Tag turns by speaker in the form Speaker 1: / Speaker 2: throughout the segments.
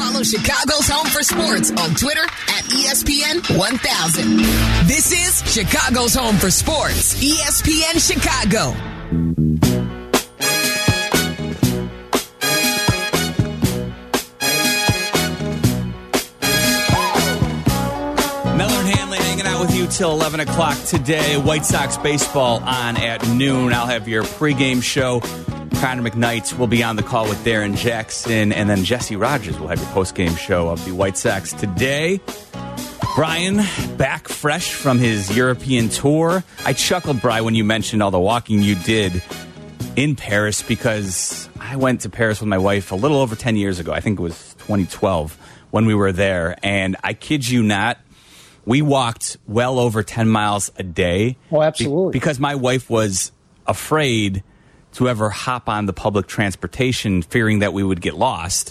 Speaker 1: Follow Chicago's Home for Sports on Twitter at ESPN 1000. This is Chicago's Home for Sports, ESPN Chicago.
Speaker 2: Miller and Hanley hanging out with you till 11 o'clock today. White Sox baseball on at noon. I'll have your pregame show. Connor McKnight will be on the call with Darren Jackson, and then Jesse Rogers will have your postgame show of the White Sox today. Brian, back fresh from his European tour. I chuckled, Brian, when you mentioned all the walking you did in Paris, because I went to Paris with my wife a little over 10 years ago. I think it was 2012 when we were there, and I kid you not, we walked well over 10 miles a day.
Speaker 3: Oh, absolutely.
Speaker 2: Because my wife was afraid to ever hop on the public transportation, fearing that we would get lost,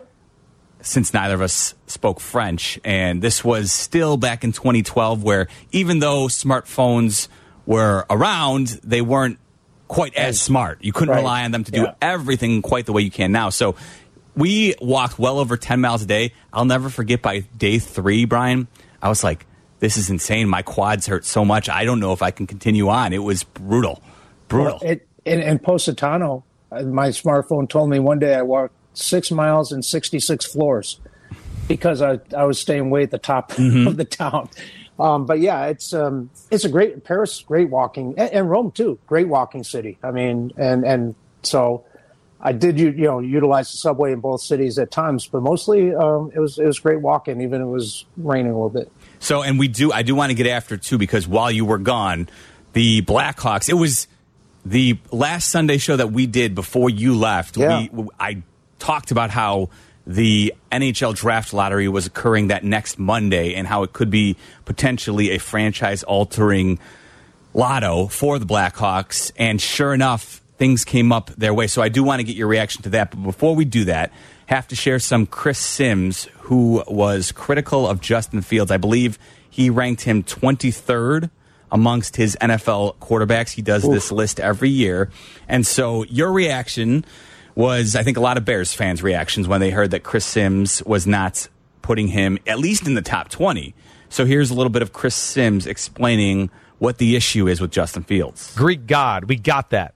Speaker 2: since neither of us spoke French. And this was still back in 2012, where even though smartphones were around, they weren't quite as smart. You couldn't rely on them to do everything quite the way you can now. So we walked well over 10 miles a day. I'll never forget, by day 3, Brian, I was like, this is insane. My quads hurt so much. I don't know if I can continue on. It was brutal. Brutal.
Speaker 3: Well, in Positano, my smartphone told me one day I walked 6 miles and 66 floors because I was staying way at the top of the town. But yeah, it's a great Paris, great walking, and Rome too, great walking city. I mean, and so I did utilize the subway in both cities at times, but mostly it was great walking, even if it was raining a little bit.
Speaker 2: So, and I do want to get after it too, because while you were gone, the Blackhawks, it was the last Sunday show that we did before you left.
Speaker 3: Yeah.
Speaker 2: I talked about how the NHL draft lottery was occurring that next Monday and how it could be potentially a franchise-altering lotto for the Blackhawks. And sure enough, things came up their way. So I do want to get your reaction to that. But before we do that, have to share some Chris Sims, who was critical of Justin Fields. I believe he ranked him 23rd amongst his NFL quarterbacks. He does this list every year. And so your reaction was, I think, a lot of Bears fans' reactions when they heard that Chris Sims was not putting him at least in the top 20. So here's a little bit of Chris Sims explaining what the issue is with Justin Fields.
Speaker 4: Greek God, we got that.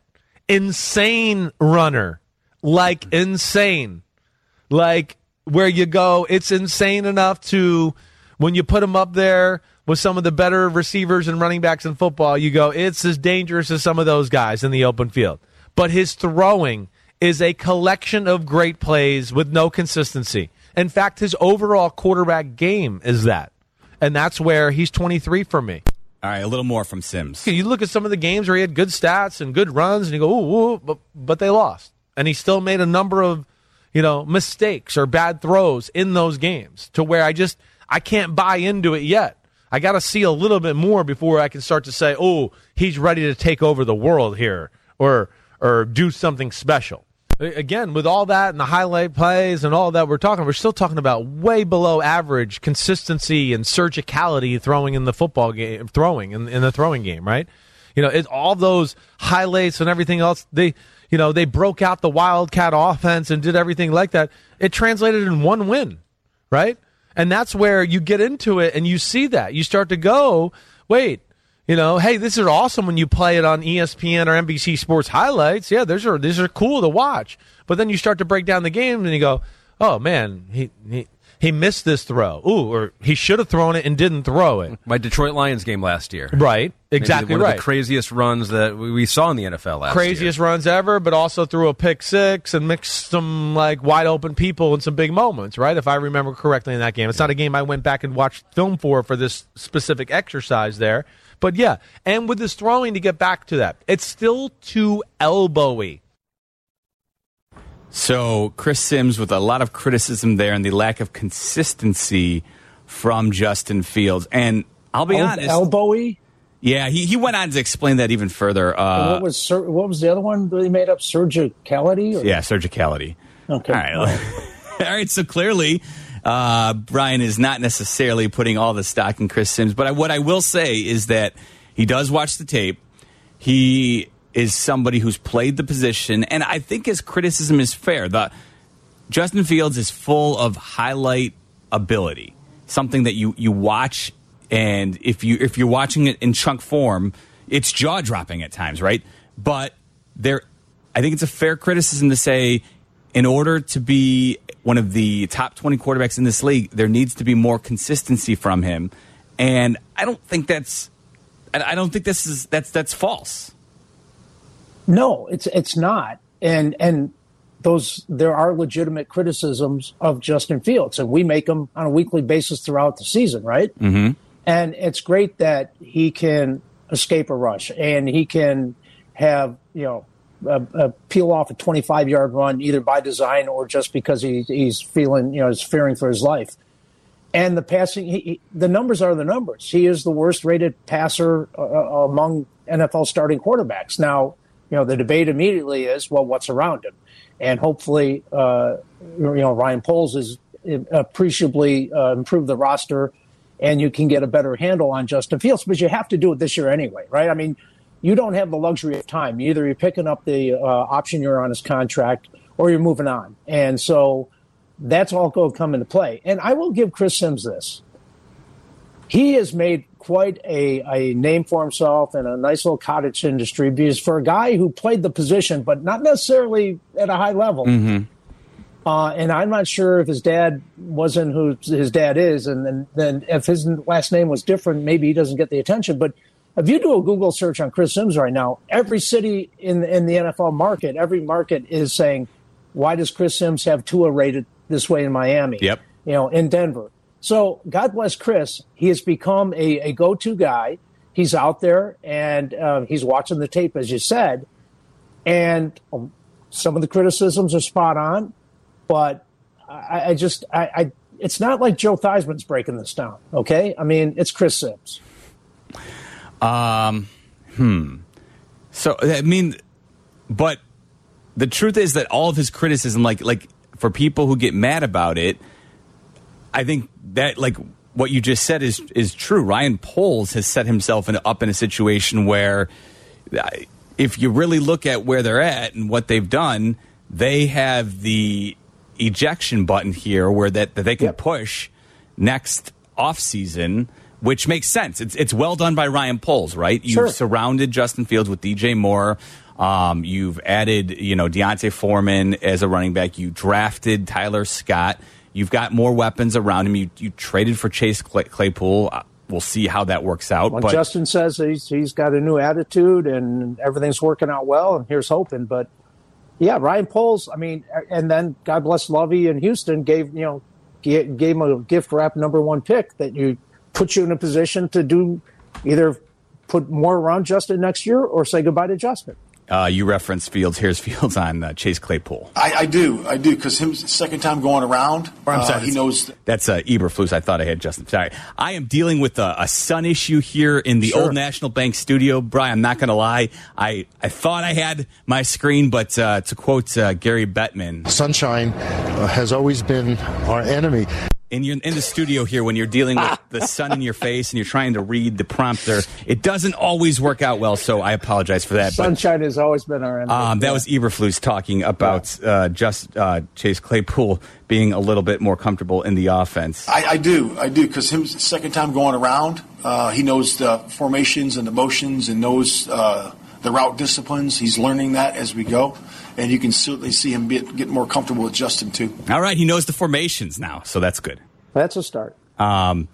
Speaker 4: Insane runner. Like insane. Like where you go, it's insane enough to, when you put him up there with some of the better receivers and running backs in football, you go, it's as dangerous as some of those guys in the open field. But his throwing is a collection of great plays with no consistency. In fact, his overall quarterback game is that. And that's where he's 23 for me.
Speaker 2: All right, a little more from Sims.
Speaker 4: You look at some of the games where he had good stats and good runs, and you go, ooh, but they lost. And he still made a number of, mistakes or bad throws in those games to where I can't buy into it yet. I got to see a little bit more before I can start to say, oh, he's ready to take over the world here or do something special. Again, with all that and the highlight plays and all that we're still talking about way below average consistency and surgicality throwing in the football game, in the throwing game, right? It's all those highlights and everything else. They broke out the Wildcat offense and did everything like that. It translated in one win, right? And that's where you get into it and you see that. You start to go, wait, hey, this is awesome when you play it on ESPN or NBC Sports highlights. Yeah, these are cool to watch. But then you start to break down the game and you go, oh, man, he missed this throw. Ooh, or he should have thrown it and didn't throw it.
Speaker 5: My Detroit Lions game last year.
Speaker 4: Right, exactly
Speaker 5: one
Speaker 4: right.
Speaker 5: One of the craziest runs that we saw in the NFL last year.
Speaker 4: Craziest runs ever, but also threw a pick six and mixed some wide open people in some big moments, right? If I remember correctly in that game. It's not a game I went back and watched film for this specific exercise there. But yeah, and with his throwing, to get back to that, it's still too elbowy.
Speaker 2: So Chris Sims with a lot of criticism there and the lack of consistency from Justin Fields. And I'll be honest.
Speaker 3: Elbowy?
Speaker 2: Yeah, he went on to explain that even further.
Speaker 3: What was the other one that he made up? Surgicality?
Speaker 2: Yeah, surgicality.
Speaker 3: Okay.
Speaker 2: All right. All right, so clearly Brian is not necessarily putting all the stock in Chris Sims. But what I will say is that he does watch the tape. He is somebody who's played the position, and I think his criticism is fair. Justin Fields is full of highlight ability, something that you watch, and if you're watching it in chunk form, it's jaw dropping at times, right? But I think it's a fair criticism to say, in order to be one of the top 20 quarterbacks in this league, there needs to be more consistency from him, and I don't think that's false.
Speaker 3: No, it's not, and there are legitimate criticisms of Justin Fields, and we make them on a weekly basis throughout the season, right?
Speaker 2: Mm-hmm.
Speaker 3: And it's great that he can escape a rush and he can have, peel off a 25-yard run either by design or just because he's feeling, he's fearing for his life. And the passing, the numbers are the numbers. He is the worst-rated passer among NFL starting quarterbacks. Now, the debate immediately is, well, what's around him? And hopefully, Ryan Poles has appreciably improved the roster, and you can get a better handle on Justin Fields. But you have to do it this year anyway, right? I mean, you don't have the luxury of time. Either you're picking up the option year on his contract, or you're moving on. And so that's all going to come into play. And I will give Chris Sims this. He has made quite a name for himself in a nice little cottage industry, because for a guy who played the position, but not necessarily at a high level,
Speaker 2: mm-hmm.
Speaker 3: And I'm not sure if his dad wasn't who his dad is, and then if his last name was different, maybe he doesn't get the attention. But if you do a Google search on Chris Sims right now, every city in the NFL market, every market is saying, why does Chris Sims have Tua rated this way in Miami?
Speaker 2: Yep.
Speaker 3: In Denver. So God bless Chris. He has become a go-to guy. He's out there, and he's watching the tape, as you said. And some of the criticisms are spot on, but I it's not like Joe Theismann's breaking this down, okay? I mean, it's Chris Sims.
Speaker 2: So, I mean, but the truth is that all of his criticism, like for people who get mad about it, I think that, like what you just said is true. Ryan Poles has set himself up in a situation where, if you really look at where they're at and what they've done, they have the ejection button here where that they can push next offseason, which makes sense. It's well done by Ryan Poles, right? You've surrounded Justin Fields with DJ Moore. You've added, Deontay Foreman as a running back. You drafted Tyler Scott. You've got more weapons around him. You traded for Chase Claypool. We'll see how that works out.
Speaker 3: Well, Justin says he's got a new attitude and everything's working out well, and here's hoping. But, yeah, Ryan Poles, I mean, and then God bless Lovey in Houston, gave him a gift wrap #1 pick that puts you in a position to do either put more around Justin next year or say goodbye to Justin.
Speaker 2: You referenced Fields. Here's Fields on Chase Claypool.
Speaker 6: I do, because him second time going around,
Speaker 2: I'm sorry,
Speaker 6: he knows.
Speaker 2: That's Eberflus. I thought I had Justin. Sorry. I am dealing with a sun issue here in the Old National Bank studio. Brian, I'm not going to lie. I thought I had my screen, but to quote Gary Bettman,
Speaker 7: sunshine has always been our enemy.
Speaker 2: In the studio here, when you're dealing with the sun in your face and you're trying to read the prompter, it doesn't always work out well, so I apologize for that.
Speaker 3: Sunshine has always been our enemy.
Speaker 2: That was Eberflus talking about Chase Claypool being a little bit more comfortable in the offense.
Speaker 6: I do, because him second time going around, he knows the formations and the motions and knows the route disciplines. He's learning that as we go. And you can certainly see him get more comfortable with Justin, too.
Speaker 2: All right, he knows the formations now, so that's good.
Speaker 3: That's a start.
Speaker 2: But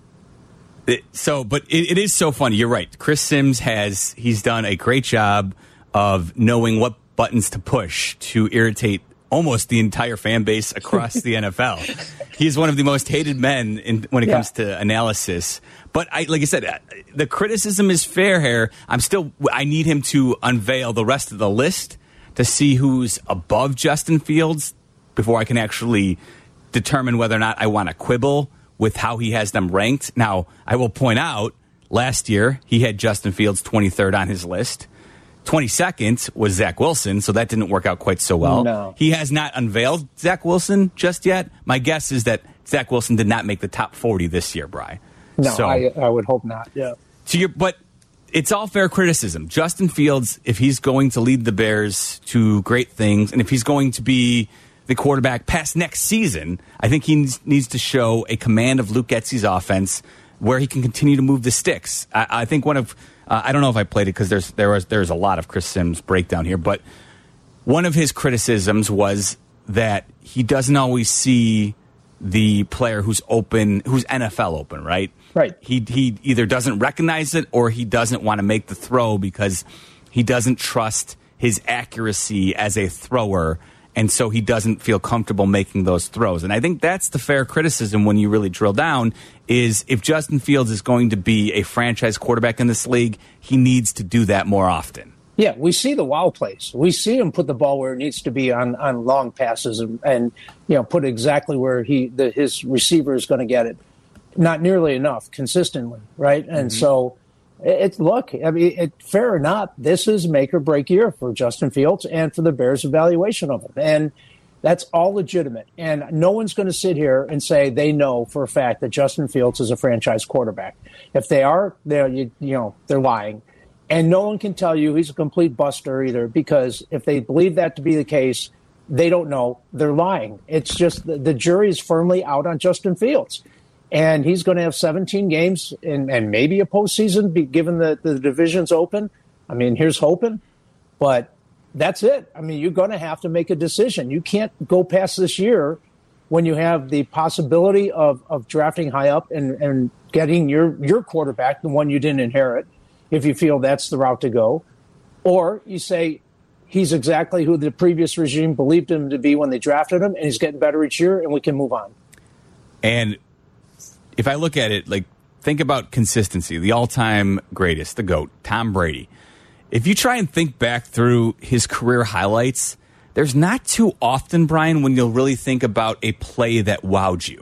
Speaker 2: it is so funny. You're right. Chris Sims he's done a great job of knowing what buttons to push to irritate almost the entire fan base across the NFL. He's one of the most hated men when it comes to analysis. But like I said, the criticism is fair here. I need him to unveil the rest of the list to see who's above Justin Fields before I can actually determine whether or not I want to quibble with how he has them ranked. Now, I will point out, last year, he had Justin Fields 23rd on his list. 22nd was Zach Wilson, so that didn't work out quite so well.
Speaker 3: No.
Speaker 2: He has not unveiled Zach Wilson just yet. My guess is that Zach Wilson did not make the top 40 this year, Bri.
Speaker 3: No, so, I would hope not, yeah.
Speaker 2: But it's all fair criticism. Justin Fields, if he's going to lead the Bears to great things, and if he's going to be the quarterback past next season, I think he needs to show a command of Luke Getsy's offense where he can continue to move the sticks. I think one of I don't know if I played it because there's a lot of Chris Sims breakdown here, but one of his criticisms was that he doesn't always see the player who's open, who's NFL open, right?
Speaker 3: Right.
Speaker 2: He either doesn't recognize it or he doesn't want to make the throw because he doesn't trust his accuracy as a thrower, and so he doesn't feel comfortable making those throws. And I think that's the fair criticism when you really drill down, is if Justin Fields is going to be a franchise quarterback in this league, he needs to do that more often.
Speaker 3: Yeah, we see the wow plays. We see him put the ball where it needs to be on long passes and put it exactly where his receiver is going to get it. Not nearly enough consistently, right? And so fair or not, this is make or break year for Justin Fields and for the Bears' evaluation of him. And that's all legitimate. And no one's going to sit here and say they know for a fact that Justin Fields is a franchise quarterback. If they are, they're lying. And no one can tell you he's a complete buster either, because if they believe that to be the case, they don't know. They're lying. It's just the jury is firmly out on Justin Fields. And he's going to have 17 games and maybe a postseason, given the division's open. I mean, here's hoping. But that's it. I mean, you're going to have to make a decision. You can't go past this year when you have the possibility of drafting high up and getting your quarterback, the one you didn't inherit, if you feel that's the route to go. Or you say he's exactly who the previous regime believed him to be when they drafted him, and he's getting better each year, and we can move on.
Speaker 2: And if I look at it, think about consistency, the all-time greatest, the GOAT, Tom Brady. If you try and think back through his career highlights, there's not too often, Brian, when you'll really think about a play that wowed you.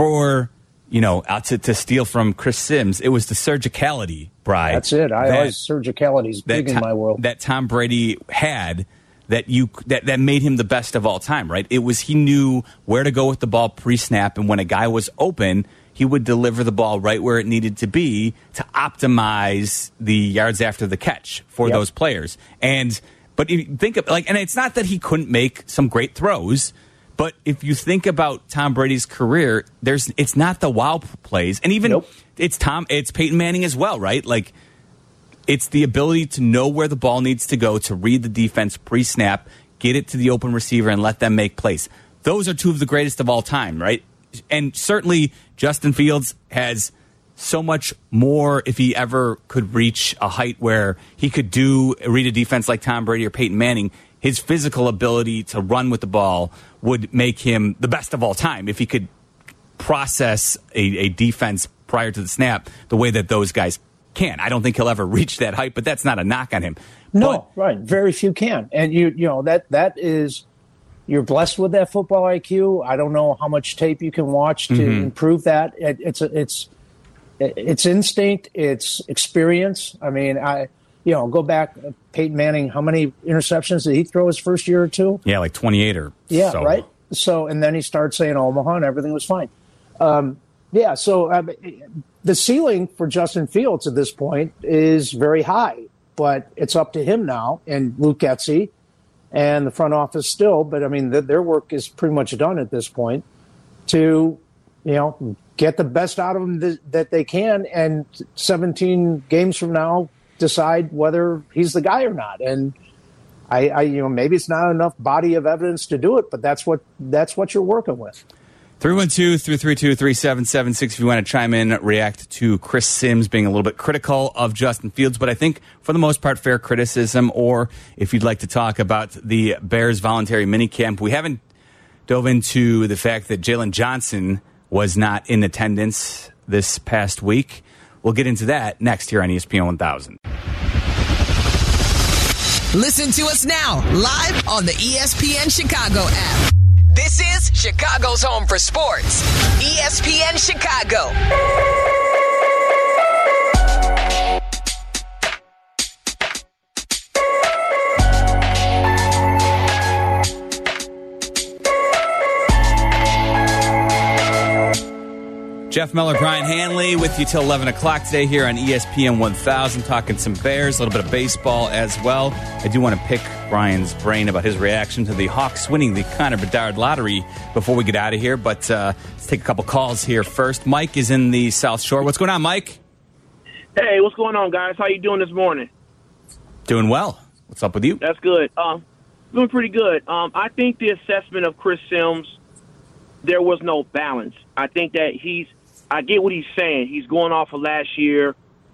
Speaker 2: To steal from Chris Sims, it was the surgicality, Brian.
Speaker 3: That's it. Surgicality is big in my world.
Speaker 2: That Tom Brady had that made him the best of all time, right? It was, he knew where to go with the ball pre-snap, and when a guy was open, he would deliver the ball right where it needed to be to optimize the yards after the catch for those players. But if you think of, and it's not that he couldn't make some great throws, but if you think about Tom Brady's career, it's not the wow plays, and even it's Peyton Manning as well, right? It's the ability to know where the ball needs to go, to read the defense pre-snap, get it to the open receiver, and let them make plays. Those are two of the greatest of all time, right? And certainly Justin Fields has so much more if he ever could reach a height where he could read a defense like Tom Brady or Peyton Manning. His physical ability to run with the ball would make him the best of all time if he could process a defense prior to the snap the way that those guys can. I don't think he'll ever reach that height, but that's not a knock on him.
Speaker 3: No, right. Very few can. And that is, you're blessed with that football IQ. I don't know how much tape you can watch to improve that. It's instinct, it's experience. I mean, go back, Peyton Manning, how many interceptions did he throw his first year or two?
Speaker 2: Yeah, 28 or so.
Speaker 3: Right? So, and then he started saying Omaha and everything was fine. The ceiling for Justin Fields at this point is very high, but it's up to him now and Luke Getsy and the front office still. But, I mean, their work is pretty much done at this point to, get the best out of him that they can, and 17 games from now decide whether he's the guy or not. And maybe it's not enough body of evidence to do it, but that's what you're working with.
Speaker 2: 312-332-3776 if you want to chime in, react to Chris Sims being a little bit critical of Justin Fields, but I think for the most part fair criticism, or if you'd like to talk about the Bears voluntary minicamp. We haven't dove into the fact that Jalen Johnson was not in attendance this past week. We'll get into that next here on ESPN 1000.
Speaker 1: Listen to us now, live on the ESPN Chicago app. This is Chicago's home for sports, ESPN Chicago.
Speaker 2: Jeff Miller, Brian Hanley with you till 11 o'clock today here on ESPN 1000, talking some Bears, a little bit of baseball as well. I do want to pick Brian's brain about his reaction to the Hawks winning the Connor Bedard lottery before we get out of here, but let's take a couple calls here first. Mike is in the South Shore. What's going on, Mike?
Speaker 8: Hey, what's going on, guys? How you doing this morning?
Speaker 2: Doing well. What's up with you?
Speaker 8: That's good. Doing pretty good. I think the assessment of Chris Sims, there was no balance. I think that I get what he's saying. He's going off of last year,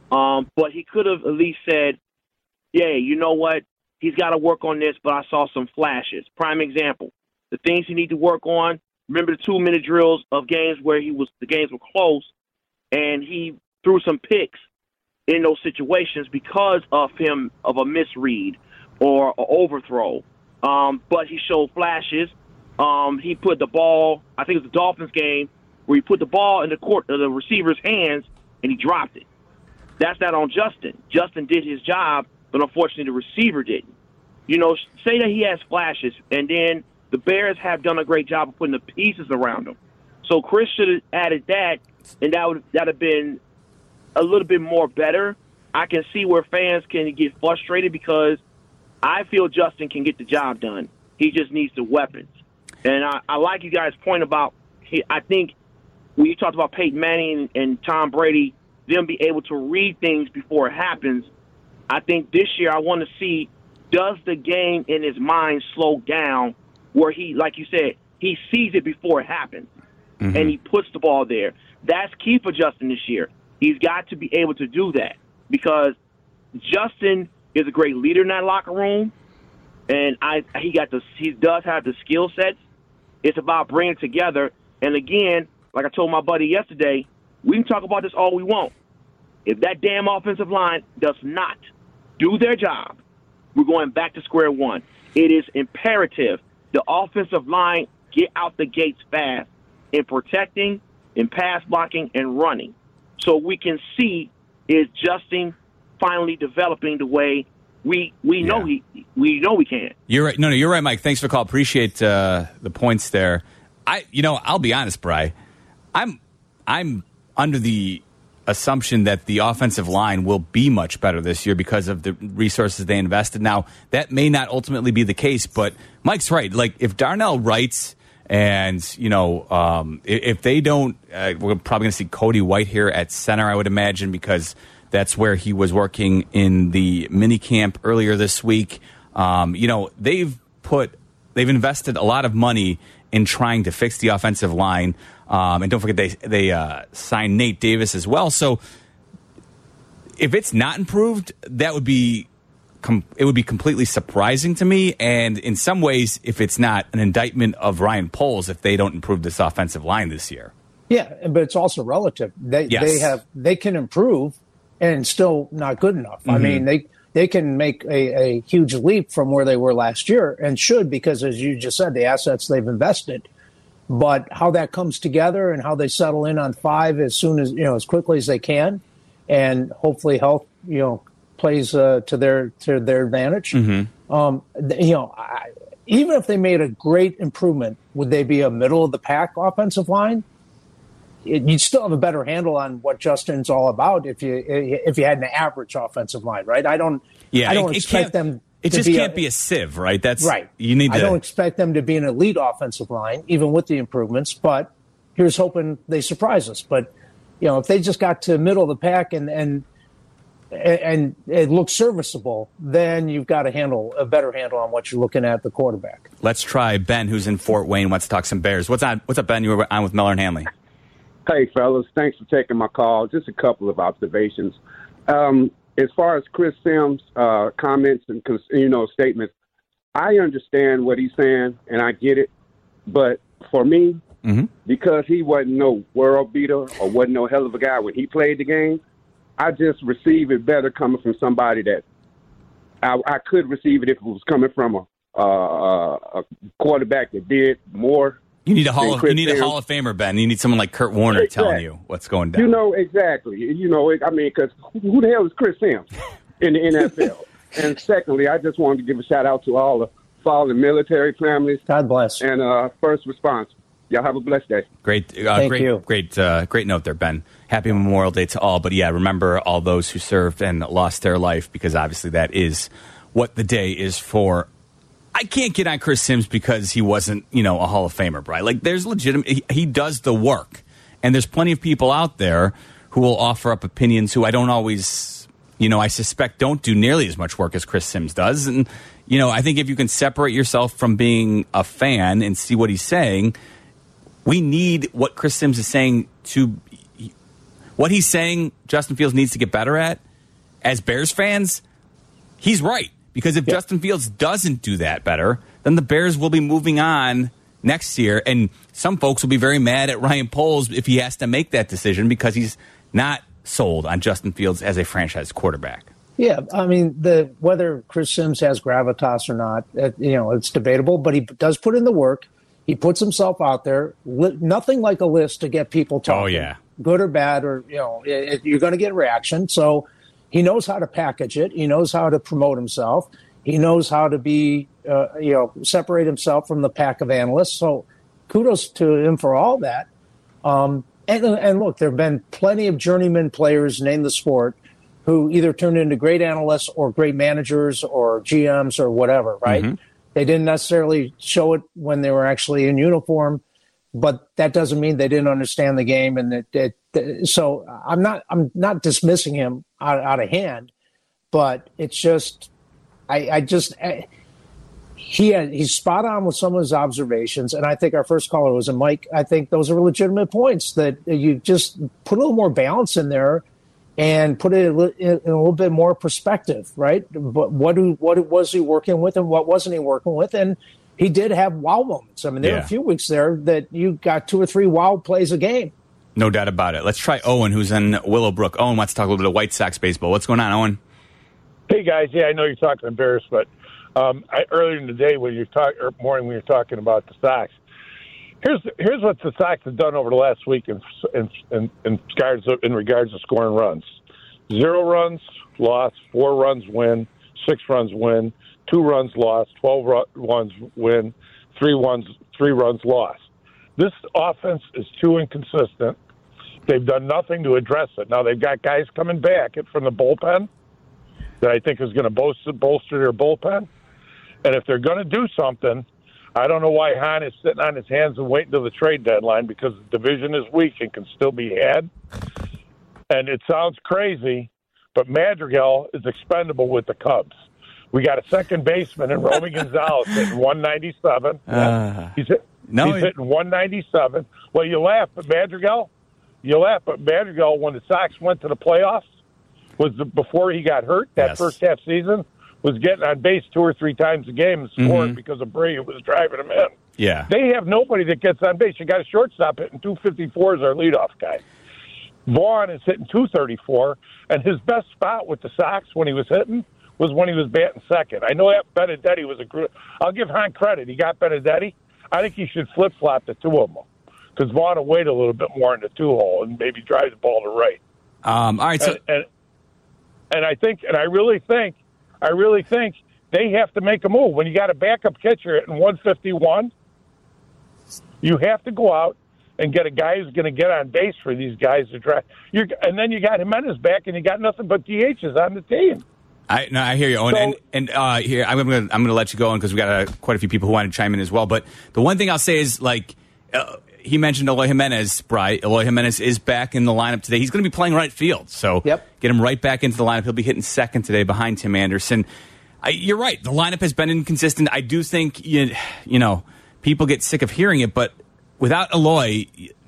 Speaker 8: but he could have at least said, yeah, you know what? He's got to work on this, but I saw some flashes. Prime example, the things he need to work on. Remember the 2-minute drills of games where the games were close, and he threw some picks in those situations because of a misread or an overthrow. But he showed flashes. He put the ball, I think it was the Dolphins game, where he put the ball in the receiver's hands and he dropped it. That's not on Justin. Justin did his job, but unfortunately the receiver didn't. Say that he has flashes, and then the Bears have done a great job of putting the pieces around him. So Chris should have added that, and that would have been a little bit more better. I can see where fans can get frustrated because I feel Justin can get the job done. He just needs the weapons. And I like you guys' point about, I think when you talked about Peyton Manning and Tom Brady, them be able to read things before it happens. I think this year I want to see, does the game in his mind slow down where he, like you said, he sees it before it happens, and he puts the ball there. That's key for Justin this year. He's got to be able to do that because Justin is a great leader in that locker room, and he does have the skill sets. It's about bringing it together. And again, like I told my buddy yesterday, we can talk about this all we want. If that damn offensive line does not do their job, we're going back to square one. It is imperative the offensive line get out the gates fast in protecting, in pass blocking, and running. So we can see, is Justin finally developing the way we know we can.
Speaker 2: You're right. No, you're right, Mike. Thanks for the call. Appreciate the points there. I'll be honest, Bri. I'm under the assumption that the offensive line will be much better this year because of the resources they invested. Now, that may not ultimately be the case, but Mike's right. Like, if Darnell Wrights and, if they don't, we're probably going to see Cody White here at center, I would imagine, because that's where he was working in the mini camp earlier this week. They've invested a lot of money in trying to fix the offensive line. And don't forget, they signed Nate Davis as well. So if it's not improved, it would be completely surprising to me. And in some ways, if it's not, an indictment of Ryan Poles if they don't improve this offensive line this year.
Speaker 3: Yeah, but it's also relative. They can improve and still not good enough. I mean, they can make a huge leap from where they were last year and should, because as you just said, the assets they've invested. But how that comes together and how they settle in on 5 as soon as, as quickly as they can, and hopefully health, plays to their advantage. Even if they made a great improvement, would they be a middle of the pack offensive line? You'd still have a better handle on what Justin's all about if you had an average offensive line, right? I don't expect them.
Speaker 2: It just can't be a sieve, right? That's
Speaker 3: right.
Speaker 2: I
Speaker 3: don't expect them to be an elite offensive line, even with the improvements. But here's hoping they surprise us. But if they just got to middle of the pack and it looks serviceable, then you've got a better handle on what you're looking at the quarterback.
Speaker 2: Let's try Ben, who's in Fort Wayne, wants to talk some Bears. What's up, Ben? You were on with Miller and Hanley.
Speaker 9: Hey, fellas. Thanks for taking my call. Just a couple of observations. As far as Chris Sims' comments and statements, I understand what he's saying and I get it. But for me, because he wasn't no world beater or wasn't no hell of a guy when he played the game, I just receive it better coming from somebody that I could receive it if it was coming from a quarterback that did more.
Speaker 2: You need a Hall of Famer, Ben. You need someone like Kurt Warner telling you what's going down.
Speaker 9: Exactly. Because who the hell is Chris Sims in the NFL? And secondly, I just wanted to give a shout out to all the fallen military families.
Speaker 3: God bless.
Speaker 9: And first Y'all have a blessed day.
Speaker 2: Great,
Speaker 3: Thank you.
Speaker 2: Great note there, Ben. Happy Memorial Day to all. But yeah, remember all those who served and lost their life, because obviously that is what the day is for. I can't get on Chris Sims because he wasn't, a Hall of Famer, Brian. Like, there's legitimate. He does the work, and there's plenty of people out there who will offer up opinions who I don't always, I suspect don't do nearly as much work as Chris Sims does. And I think if you can separate yourself from being a fan and see what he's saying, we need what Chris Sims is saying to. What he's saying Justin Fields needs to get better at, as Bears fans, he's right. Because if Justin Fields doesn't do that better, then the Bears will be moving on next year. And some folks will be very mad at Ryan Poles if he has to make that decision, because he's not sold on Justin Fields as a franchise quarterback.
Speaker 3: Yeah, I mean, whether Chris Sims has gravitas or not, it's debatable, but he does put in the work. He puts himself out there. Nothing like a list to get people talking. Oh, yeah. Good or bad, or, you're going to get reaction. So he knows how to package it. He knows how to promote himself. He knows how to be, separate himself from the pack of analysts. So kudos to him for all that. And look, there have been plenty of journeyman players, name the sport, who either turned into great analysts or great managers or GMs or whatever, right? Mm-hmm. They didn't necessarily show it when they were actually in uniform, but that doesn't mean they didn't understand the game. And so I'm not dismissing him out of hand, but it's just, he's spot on with some of his observations. And I think our first caller was a Mike. I think those are legitimate points that you just put a little more balance in there and put it in a little bit more perspective, right? But what was he working with and what wasn't he working with? And he did have wow moments. I mean, there were a few weeks there that you got 2 or 3 wow plays a game.
Speaker 2: No doubt about it. Let's try Owen, who's in Willowbrook. Owen wants to talk a little bit of White Sox baseball. What's going on, Owen?
Speaker 10: Hey, guys. Yeah, I know you're talking Bears, but earlier in the day when morning when you're talking about the Sox, here's what the Sox have done over the last week in regards to scoring runs. 0 runs lost, 4 runs win, 6 runs win, 2 runs lost, 12 runs win, 3 runs lost. This offense is too inconsistent. They've done nothing to address it. Now they've got guys coming back from the bullpen that I think is going to bolster their bullpen. And if they're going to do something, I don't know why Hahn is sitting on his hands and waiting till the trade deadline, because the division is weak and can still be had. And it sounds crazy, but Madrigal is expendable with the Cubs. We got a second baseman in Romy Gonzalez hitting 197. He's hitting 197. Well, you laugh, but Madrigal, when the Sox went to the playoffs, before he got hurt that first half season, was getting on base 2 or 3 times a game and scoring because of Bray was driving him in.
Speaker 2: Yeah.
Speaker 10: They have nobody that gets on base. You got a shortstop hitting 254 as our leadoff guy. Vaughn is hitting 234, and his best spot with the Sox when he was hitting was when he was batting second. I know that Benedetti was I'll give Hahn credit. He got Benedetti. I think he should flip-flop the 2 of them, because Vaughn will wait a little bit more in the 2-hole and maybe drive the ball to right.
Speaker 2: All right. So,
Speaker 10: and I really think they have to make a move. When you got a backup catcher at 151, you have to go out and get a guy who's going to get on base for these guys to try. And then you got Jimenez back, and you got nothing but DHs on the team.
Speaker 2: I hear you, Owen. So, here I'm going to let you go on because we got quite a few people who want to chime in as well. But the one thing I'll say is, he mentioned Eloy Jimenez, Bri. Eloy Jimenez is back in the lineup today. He's going to be playing right field, so get him right back into the lineup. He'll be hitting second today behind Tim Anderson. You're right. The lineup has been inconsistent. I do think people get sick of hearing it, but without Eloy,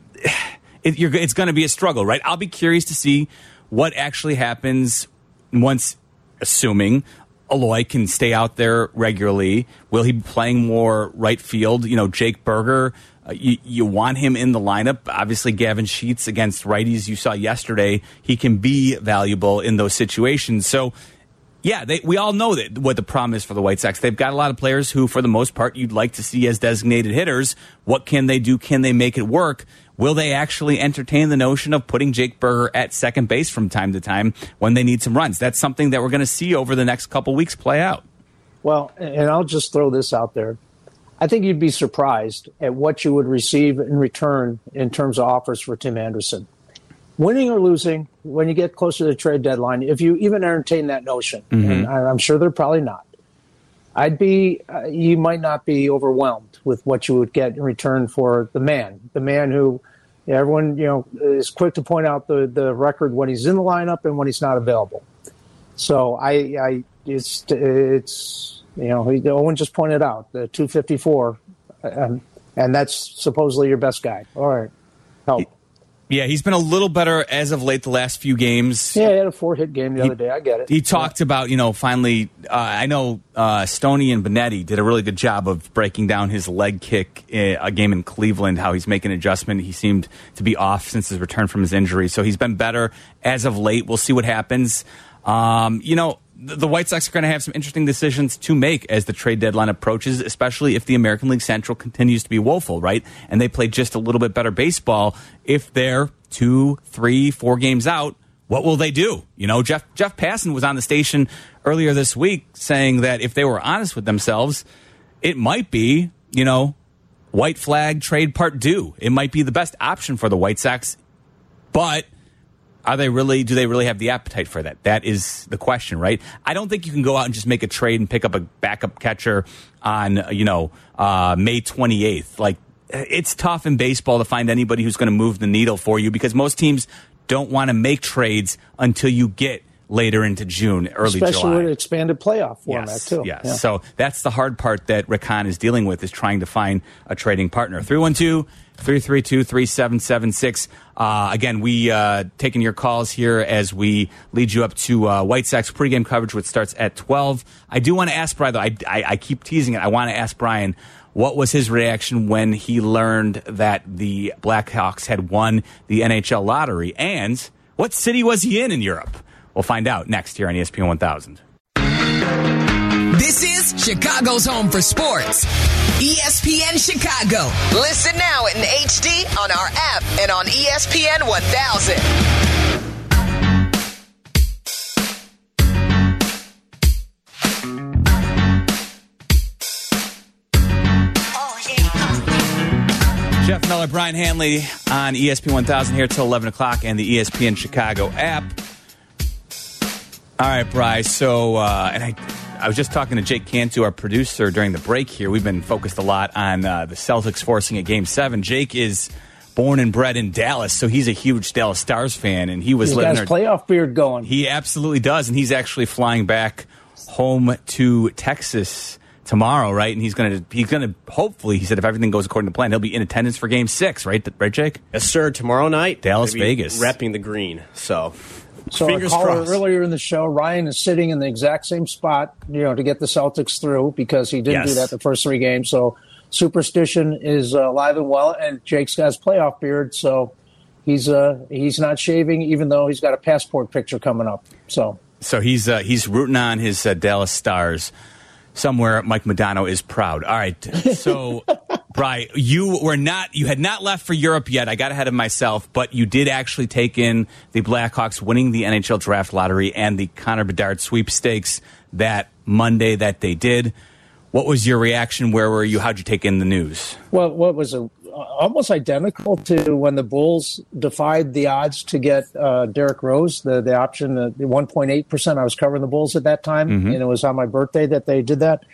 Speaker 2: it's going to be a struggle, right? I'll be curious to see what actually happens once, assuming Eloy can stay out there regularly. Will he be playing more right field? Jake Berger, you want him in the lineup. Obviously, Gavin Sheets against righties you saw yesterday, he can be valuable in those situations. So, yeah, we all know that what the problem is for the White Sox. They've got a lot of players who, for the most part, you'd like to see as designated hitters. What can they do? Can they make it work? Will they actually entertain the notion of putting Jake Berger at second base from time to time when they need some runs? That's something that we're going to see over the next couple weeks play out.
Speaker 3: Well, and I'll just throw this out there. I think you'd be surprised at what you would receive in return in terms of offers for Tim Anderson. Winning or losing, when you get closer to the trade deadline, if you even entertain that notion, and I'm sure they're probably not, you might not be overwhelmed with what you would get in return for the man who everyone, is quick to point out the record when he's in the lineup and when he's not available. So Owen just pointed out the 254, and that's supposedly your best guy. All right, help.
Speaker 2: Yeah, he's been a little better as of late the last few games.
Speaker 3: Yeah, he had a 4-hit game the other day. I get it.
Speaker 2: He talked about, finally, I know Stoney and Benetti did a really good job of breaking down his leg kick a game in Cleveland, how he's making an adjustment. He seemed to be off since his return from his injury. So he's been better as of late. We'll see what happens. The White Sox are going to have some interesting decisions to make as the trade deadline approaches, especially if the American League Central continues to be woeful, right? And they play just a little bit better baseball. If they're 2, 3, 4 games out, what will they do? Jeff Passan was on the station earlier this week saying that if they were honest with themselves, it might be, white flag trade part 2. It might be the best option for the White Sox, but do they really have the appetite for that? That is the question, right? I don't think you can go out and just make a trade and pick up a backup catcher on, May 28th. Like, it's tough in baseball to find anybody who's going to move the needle for you because most teams don't want to make trades until you get later into June, early July.
Speaker 3: Especially with expanded playoff format, too.
Speaker 2: Yes.
Speaker 3: Yeah.
Speaker 2: So that's the hard part that Rick Hahn is dealing with, is trying to find a trading partner. 312-332-3776. Again, we taking your calls here as we lead you up to White Sox pregame coverage, which starts at 12. I do want to ask Brian, though, I keep teasing it. I want to ask Brian, what was his reaction when he learned that the Blackhawks had won the NHL lottery? And what city was he in Europe? We'll find out next here on ESPN 1000.
Speaker 1: This is Chicago's home for sports. ESPN Chicago. Listen now in HD on our app and on ESPN 1000.
Speaker 2: Jeff Miller, Brian Hanley on ESPN 1000 here till 11 o'clock and the ESPN Chicago app. All right, Bryce. So, I was just talking to Jake Cantu, our producer, during the break here. We've been focused a lot on the Celtics forcing a Game 7. Jake is born and bred in Dallas, so he's a huge Dallas Stars fan, and he's
Speaker 3: got his playoff beard going.
Speaker 2: He absolutely does, and he's actually flying back home to Texas tomorrow, right? And he's gonna hopefully, he said, if everything goes according to plan, he'll be in attendance for Game 6, right, Jake?
Speaker 11: Yes, sir. Tomorrow night,
Speaker 2: Dallas, Vegas,
Speaker 11: repping the green. So
Speaker 3: fingers crossed. Earlier in the show, Ryan is sitting in the exact same spot, to get the Celtics through, because he didn't do that the first 3 games. So superstition is alive and well, and Jake's got his playoff beard, so he's not shaving, even though he's got a passport picture coming up. So
Speaker 2: he's rooting on his Dallas Stars. Somewhere Mike Modano is proud. All right, so Bri, you had not left for Europe yet. I got ahead of myself, but you did actually take in the Blackhawks winning the NHL draft lottery and the Connor Bedard sweepstakes that Monday that they did. What was your reaction? Where were you? How'd you take in the news?
Speaker 3: Well, what was almost identical to when the Bulls defied the odds to get Derrick Rose, the option, the 1.8%. I was covering the Bulls at that time, and it was on my birthday that they did that.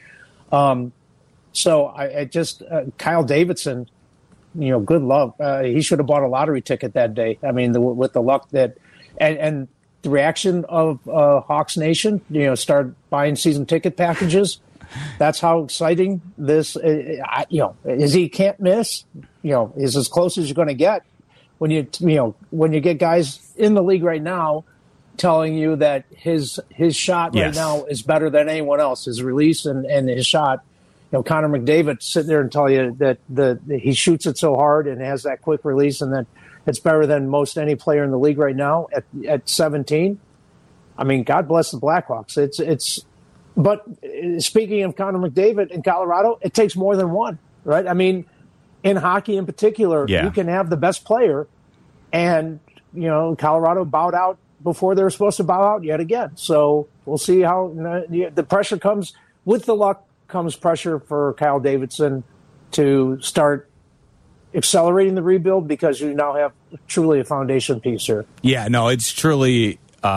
Speaker 3: So I just Kyle Davidson, good luck. He should have bought a lottery ticket that day. I mean, with the luck that and the reaction of Hawks Nation, start buying season ticket packages. That's how exciting this, is he can't miss, is as close as you're going to get when you get guys in the league right now telling you that his shot right now is better than anyone else, his release and his shot. Connor McDavid sit there and tell you that he shoots it so hard and has that quick release and that it's better than most any player in the league right now at 17. I mean, God bless the Blackhawks. But speaking of Connor McDavid in Colorado, it takes more than one, right? I mean, in hockey in particular, you can have the best player, and, Colorado bowed out before they were supposed to bow out yet again. So we'll see how the pressure comes. With the luck comes pressure for Kyle Davidson. to start accelerating the rebuild because you now have truly a foundation piece here.
Speaker 2: Yeah, no, it's truly,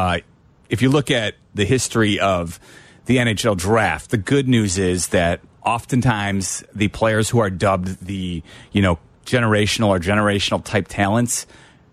Speaker 2: if you look at the history of the NHL draft, the good news is that oftentimes the players who are dubbed the, generational type talents,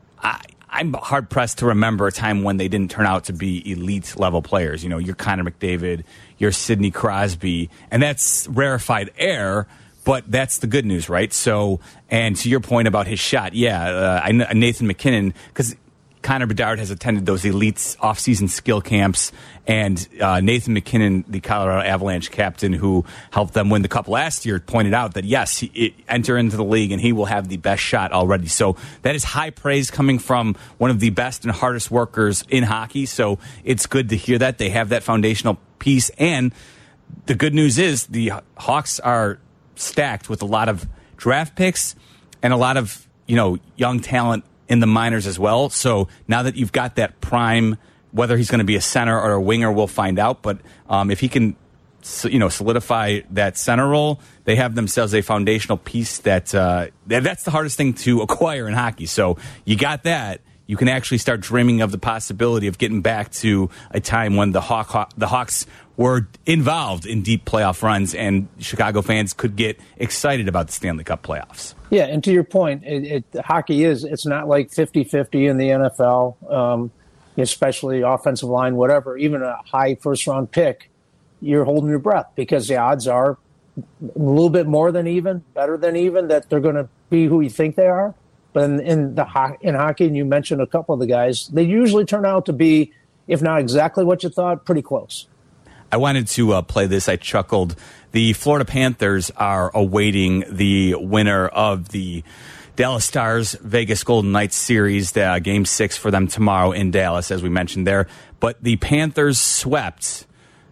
Speaker 2: I'm hard pressed to remember a time when they didn't turn out to be elite level players. You're Connor McDavid, you're Sidney Crosby, and that's rarefied air, but that's the good news, right? So, and to your point about his shot, Nathan MacKinnon, because Connor Bedard has attended those elite off-season skill camps, and Nathan MacKinnon, the Colorado Avalanche captain who helped them win the cup last year, pointed out that, yes, he enter into the league and he will have the best shot already. So that is high praise coming from one of the best and hardest workers in hockey. So it's good to hear that. They have that foundational piece. And the good news is the Hawks are stacked with a lot of draft picks and a lot of, young talent in the minors as well. So now that you've got that prime, whether he's going to be a center or a winger, we'll find out. But if he can, solidify that center role, they have themselves a foundational piece that's the hardest thing to acquire in hockey. So you got that. You can actually start dreaming of the possibility of getting back to a time when the Hawks were involved in deep playoff runs, and Chicago fans could get excited about the Stanley Cup playoffs.
Speaker 3: Yeah, and to your point, hockey it's not like 50-50 in the NFL, especially offensive line, whatever. Even a high first-round pick, you're holding your breath because the odds are a little bit more than even, better than even, that they're going to be who you think they are. But in hockey, and you mentioned a couple of the guys, they usually turn out to be, if not exactly what you thought, pretty close.
Speaker 2: I wanted to play this. I chuckled. The Florida Panthers are awaiting the winner of the Dallas Stars Vegas Golden Knights series, Game 6 for them tomorrow in Dallas, as we mentioned there. But the Panthers swept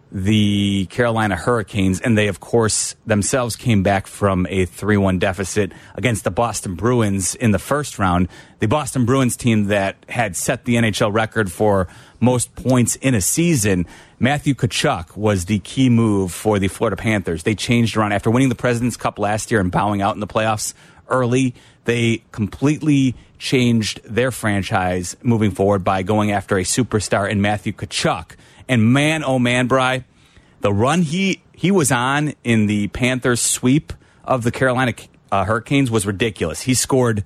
Speaker 2: the Carolina Hurricanes, and they, of course, themselves came back from a 3-1 deficit against the Boston Bruins in the first round. The Boston Bruins team that had set the NHL record for most points in a season. Matthew Tkachuk was the key move for the Florida Panthers. They changed around after winning the President's Cup last year and bowing out in the playoffs early. They completely changed their franchise moving forward by going after a superstar in Matthew Tkachuk. And man, oh man, Bri, the run he was on in the Panthers sweep of the Carolina Hurricanes was ridiculous. He scored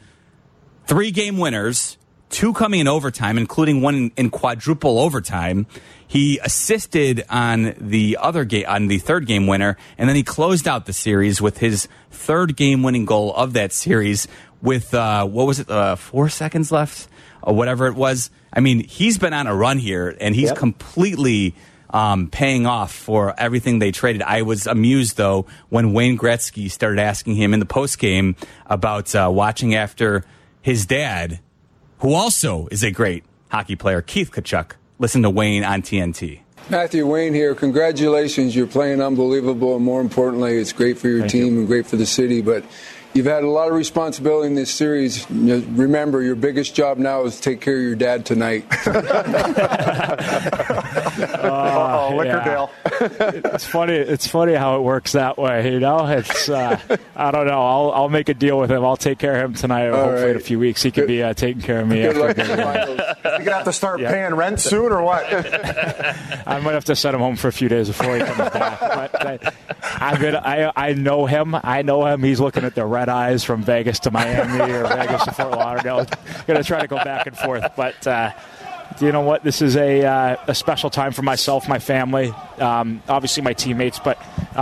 Speaker 2: 3 game winners, 2 coming in overtime, including one in quadruple overtime. He assisted on the other game, on the 3rd game winner, and then he closed out the series with his 3rd game winning goal of that series with 4 seconds left or whatever it was. I mean, he's been on a run here, and he's completely paying off for everything they traded. I was amused, though, when Wayne Gretzky started asking him in the postgame about watching after his dad, who also is a great hockey player, Keith Tkachuk. Listen to Wayne on TNT.
Speaker 12: Matthew, Wayne here. Congratulations. You're playing unbelievable, and more importantly, it's great for your team and great for the city. But you've had a lot of responsibility in this series. Remember, your biggest job now is to take care of your dad tonight.
Speaker 13: Lickerdale. It's funny how it works that way. It's I don't know. I'll make a deal with him. I'll take care of him tonight. Hopefully, in a few weeks, he could be taking care of me.
Speaker 14: Good luck. You're gonna have to start paying rent soon, or what?
Speaker 13: I might have to send him home for a few days before he comes back. But I know him. I know him. He's looking at the red eyes from Vegas to Miami or Vegas to Fort Lauderdale. Going to try to go back and forth. But you know what? This is a special time for myself, my family, obviously my teammates. But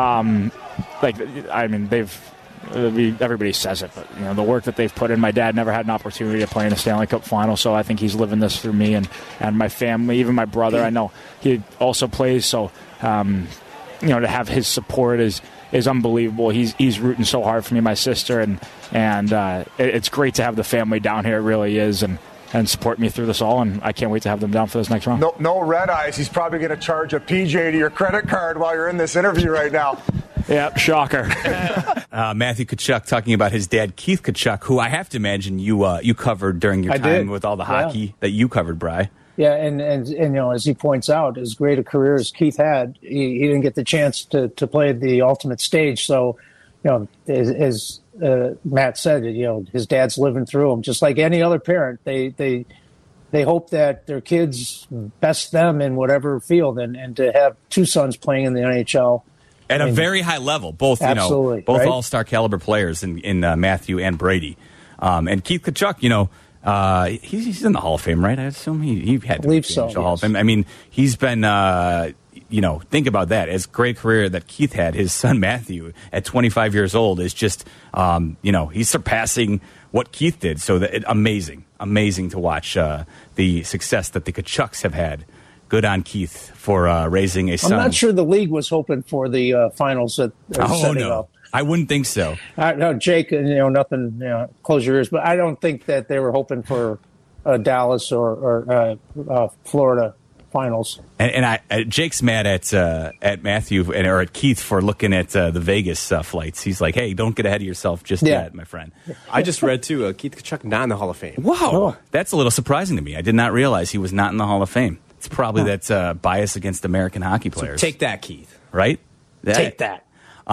Speaker 13: everybody says it, but the work that they've put in. My dad never had an opportunity to play in a Stanley Cup final, so I think he's living this through me and my family. Even my brother, I know he also plays, so to have his support is unbelievable. He's rooting so hard for me, my sister, and it's great to have the family down here. It really is, and support me through this all, and I can't wait to have them down for this next round.
Speaker 14: No red eyes. He's probably going to charge a PJ to your credit card while you're in this interview right now.
Speaker 13: Yep, shocker.
Speaker 2: Matthew Tkachuk talking about his dad, Keith Tkachuk, who I have to imagine you covered during your time with all the hockey that you covered, Bri.
Speaker 3: Yeah, and as he points out, as great a career as Keith had, he didn't get the chance to play the ultimate stage. So, as Matt said, his dad's living through him, just like any other parent. They hope that their kids best them in whatever field, and to have two sons playing in the NHL.
Speaker 2: At a very high level, both both
Speaker 3: right?
Speaker 2: all-star caliber players in Matthew and Brady. And Keith Tkachuk, he's in the Hall of Fame, right? I assume he had to
Speaker 3: believe so.
Speaker 2: The Hall of Fame. I mean, he's been, think about that. As great career that Keith had, his son Matthew at 25 years old is just, he's surpassing what Keith did. So amazing to watch the success that the Tkachuks have had. Good on Keith for raising a son.
Speaker 3: I'm not sure the league was hoping for the finals that they're setting up.
Speaker 2: I wouldn't think so.
Speaker 3: No, Jake, nothing, close your ears, but I don't think that they were hoping for Dallas or Florida finals.
Speaker 2: And Jake's mad at Matthew or at Keith for looking at the Vegas flights. He's like, hey, don't get ahead of yourself just yet, my friend.
Speaker 11: I just read, too, Keith Tkachuk not in the Hall of Fame.
Speaker 2: Wow. That's a little surprising to me. I did not realize he was not in the Hall of Fame. It's probably that's bias against American hockey players.
Speaker 11: So take that, Keith.
Speaker 2: Right?
Speaker 3: Take that.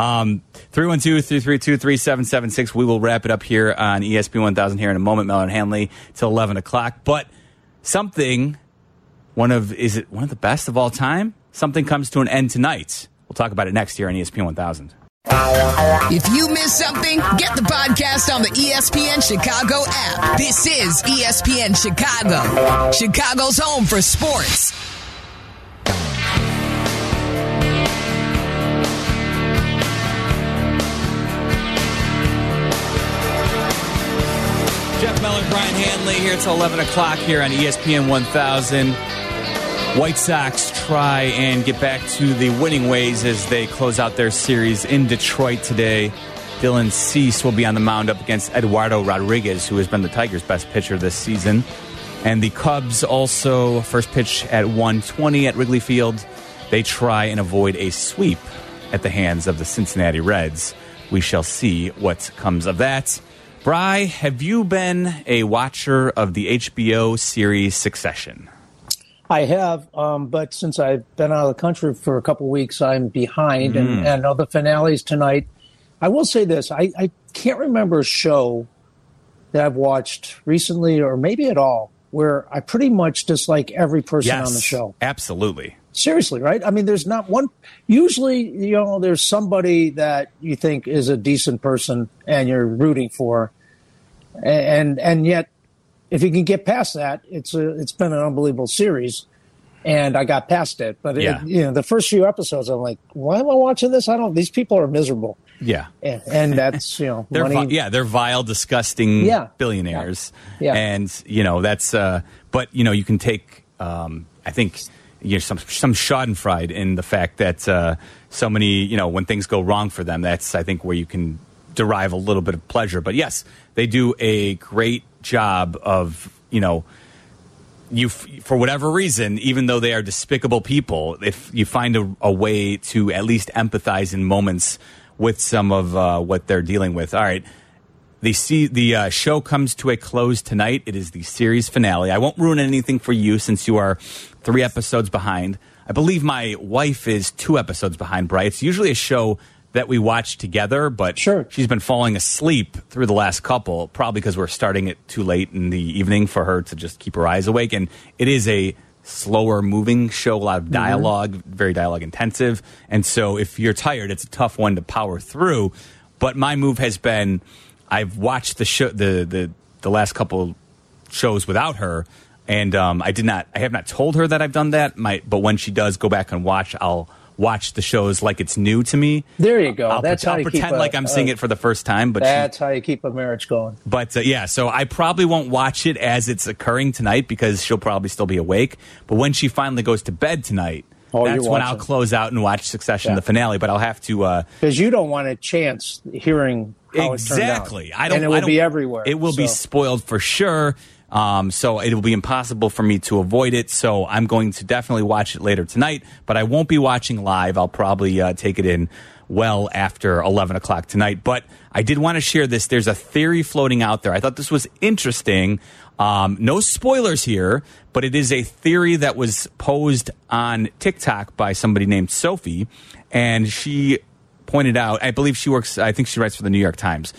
Speaker 2: 312-332-3776. We will wrap it up here on ESPN 1000 here in a moment. Mellor and Hanley till 11 o'clock. But is it one of the best of all time? Something comes to an end tonight. We'll talk about it next year on ESPN 1000.
Speaker 1: If you miss something, get the podcast on the ESPN Chicago app. This is ESPN Chicago, Chicago's home for sports.
Speaker 2: Jeff Mellor, Brian Hanley here till 11 o'clock here on ESPN 1000. White Sox try and get back to the winning ways as they close out their series in Detroit today. Dylan Cease will be on the mound up against Eduardo Rodriguez, who has been the Tigers' best pitcher this season. And the Cubs also, first pitch at 1:20 at Wrigley Field. They try and avoid a sweep at the hands of the Cincinnati Reds. We shall see what comes of that. Bri, have you been a watcher of the HBO series Succession?
Speaker 3: I have, but since I've been out of the country for a couple of weeks, I'm behind, and I know the finale's tonight. I will say this. I can't remember a show that I've watched recently or maybe at all where I pretty much dislike every person on the show.
Speaker 2: Absolutely.
Speaker 3: Seriously, right? I mean, there's not one. Usually, there's somebody that you think is a decent person and you're rooting for. And yet, if you can get past that, it's been an unbelievable series, and I got past it. But the first few episodes, I'm like, why am I watching this? These people are miserable.
Speaker 2: Yeah,
Speaker 3: and that's
Speaker 2: they're
Speaker 3: money.
Speaker 2: They're vile, disgusting billionaires.
Speaker 3: Yeah.
Speaker 2: And that's but you can take I think some schadenfreude in the fact that so many when things go wrong for them. That's I think where you can derive a little bit of pleasure. But yes, they do a great job of, for whatever reason, even though they are despicable people, if you find a way to at least empathize in moments with some of what they're dealing with. All right. The show comes to a close tonight. It is the series finale. I won't ruin anything for you since you are 3 episodes behind. I believe my wife is 2 episodes behind, Bri. It's usually a show that we watch together, but she's been falling asleep through the last couple, probably because we're starting it too late in the evening for her to just keep her eyes awake. And it is a slower moving show, a lot of dialogue, very dialogue intensive. And so if you're tired, it's a tough one to power through. But my move has been, I've watched the show, the last couple shows without her, and I have not told her that I've done that. But when she does go back and watch, I'll watch the shows like it's new to me.
Speaker 3: There you go.
Speaker 2: I'll pretend like I'm seeing it for the first time. But
Speaker 3: that's how you keep a marriage going.
Speaker 2: But so I probably won't watch it as it's occurring tonight because she'll probably still be awake. But when she finally goes to bed tonight, that's when I'll close out and watch Succession, the finale. But I'll have to
Speaker 3: because you don't want a chance hearing how it turned out. And it will be everywhere.
Speaker 2: It will be spoiled for sure. So it will be impossible for me to avoid it. So I'm going to definitely watch it later tonight, but I won't be watching live. I'll probably take it in well after 11 o'clock tonight. But I did want to share this. There's a theory floating out there. I thought this was interesting. No spoilers here, but it is a theory that was posed on TikTok by somebody named Sophie, and she pointed out, I believe she writes for the New York Times.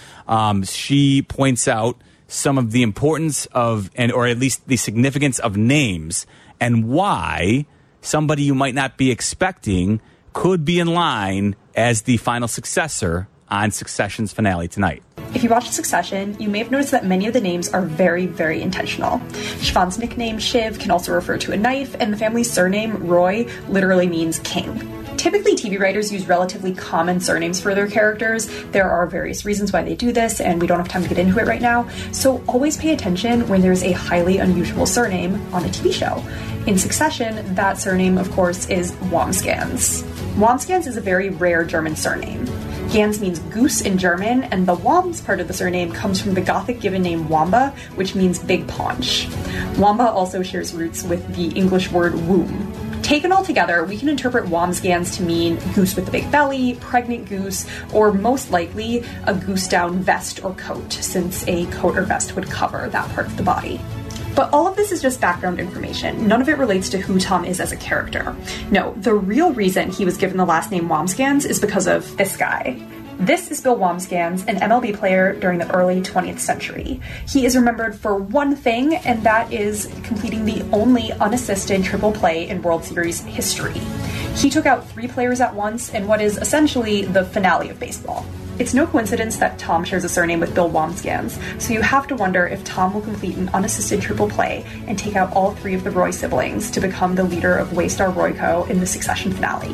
Speaker 2: She points out some of the importance of, or at least the significance of names and why somebody you might not be expecting could be in line as the final successor on Succession's finale tonight.
Speaker 15: If you watch Succession, you may have noticed that many of the names are very, very intentional. Siobhan's nickname, Shiv, can also refer to a knife, and the family's surname, Roy, literally means king. Typically, TV writers use relatively common surnames for their characters. There are various reasons why they do this, and we don't have time to get into it right now. So always pay attention when there's a highly unusual surname on a TV show. In Succession, that surname, of course, is Wambsgans. Wambsgans is a very rare German surname. Gans means goose in German, and the Wambs part of the surname comes from the Gothic given name Wamba, which means big paunch. Wamba also shares roots with the English word womb. Taken all together, we can interpret Wambsgans to mean goose with a big belly, pregnant goose, or most likely a goose-down vest or coat, since a coat or vest would cover that part of the body. But all of this is just background information. None of it relates to who Tom is as a character. No, the real reason he was given the last name Wambsgans is because of this guy. This is Bill Wambsgans, an MLB player during the early 20th century. He is remembered for one thing, and that is completing the only unassisted triple play in World Series history. He took out 3 players at once in what is essentially the finale of baseball. It's no coincidence that Tom shares a surname with Bill Wambsgans, so you have to wonder if Tom will complete an unassisted triple play and take out all 3 of the Roy siblings to become the leader of Waystar Royco in the Succession finale.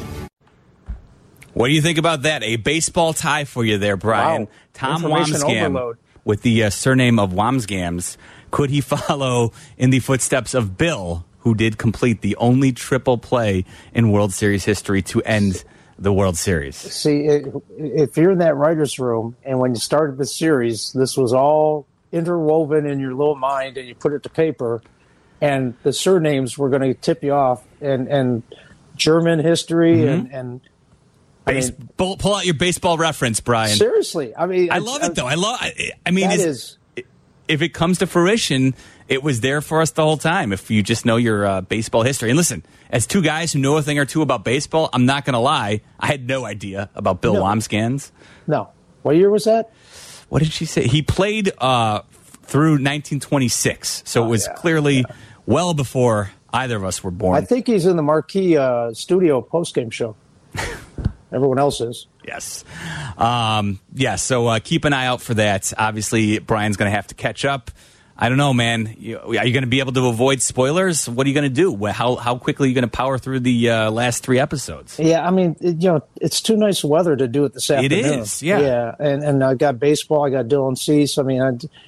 Speaker 2: What do you think about that? A baseball tie for you there, Brian.
Speaker 3: Wow.
Speaker 2: Tom
Speaker 3: Information
Speaker 2: Wambsgans
Speaker 3: overload.
Speaker 2: with the surname of Wambsgans. Could he follow in the footsteps of Bill, who did complete the only triple play in World Series history to end the World Series?
Speaker 3: See, if you're in that writer's room and when you started the series, this was all interwoven in your little mind and you put it to paper, and the surnames were going to tip you off, and German history and
Speaker 2: pull out your baseball reference, Brian.
Speaker 3: Seriously, I mean,
Speaker 2: I love it though. I mean,
Speaker 3: that
Speaker 2: if it comes to fruition, it was there for us the whole time. If you just know your baseball history, and listen, as 2 guys who know a thing or two about baseball, I'm not going to lie, I had no idea about Bill Wambsgans.
Speaker 3: No, what year was that?
Speaker 2: What did she say? He played through 1926, so it was clearly well before either of us were born.
Speaker 3: I think he's in the Marquee studio postgame show. Everyone else is.
Speaker 2: Yes. So keep an eye out for that. Obviously, Brian's going to have to catch up. I don't know, man. Are you going to be able to avoid spoilers? What are you going to do? How quickly are you going to power through the last 3 episodes?
Speaker 3: Yeah, I mean, it's too nice weather to do it this afternoon.
Speaker 2: It is, yeah.
Speaker 3: Yeah, and I got baseball. I got Dylan Cease. I mean,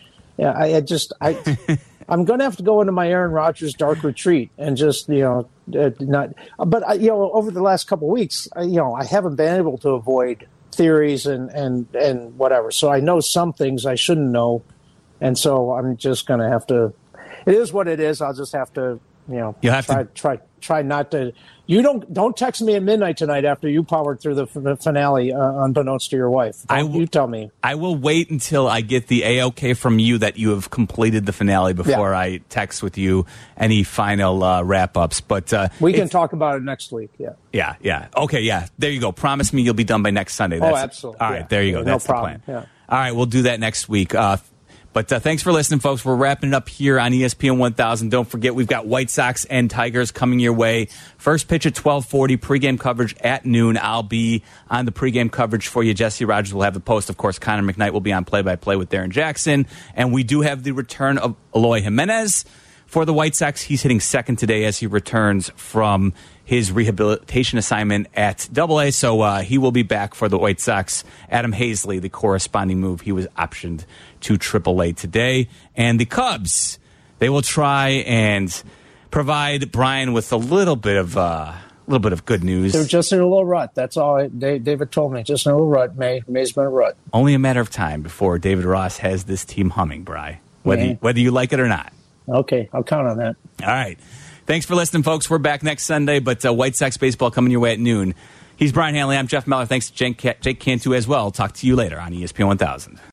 Speaker 3: I'm going to have to go into my Aaron Rodgers dark retreat and just, not. But over the last couple of weeks, I haven't been able to avoid theories and whatever. So I know some things I shouldn't know, and so I'm just going to have to. It is what it is. I'll just have to, try not to. You don't text me at midnight tonight after you powered through the finale, unbeknownst to your wife. You tell me.
Speaker 2: I will wait until I get the A-OK from you that you have completed the finale before I text with you any final wrap-ups. But
Speaker 3: we can talk about it next week.
Speaker 2: Yeah. Okay, yeah. There you go. Promise me you'll be done by next Sunday.
Speaker 3: Absolutely.
Speaker 2: All right, there you go. That's
Speaker 3: no problem.
Speaker 2: The plan.
Speaker 3: Yeah.
Speaker 2: All right, we'll do that next week. But thanks for listening, folks. We're wrapping it up here on ESPN 1000. Don't forget, we've got White Sox and Tigers coming your way. First pitch at 12:40, pregame coverage at noon. I'll be on the pregame coverage for you. Jesse Rogers will have the post. Of course, Connor McKnight will be on play-by-play with Darren Jackson. And we do have the return of Eloy Jimenez for the White Sox. He's hitting second today as he returns from his rehabilitation assignment at AA, so he will be back for the White Sox. Adam Hazley, the corresponding move, he was optioned to AAA today. And the Cubs, they will try and provide Brian with a little bit of good news.
Speaker 3: They're just in a little rut. That's all David told me. Just in a little rut. May's been a rut.
Speaker 2: Only a matter of time before David Ross has this team humming, Bri. Whether you like it or not.
Speaker 3: Okay, I'll count on that.
Speaker 2: All right. Thanks for listening, folks. We're back next Sunday, but White Sox baseball coming your way at noon. He's Brian Hanley. I'm Jeff Meller. Thanks to Jake Cantu as well. Talk to you later on ESPN 1000.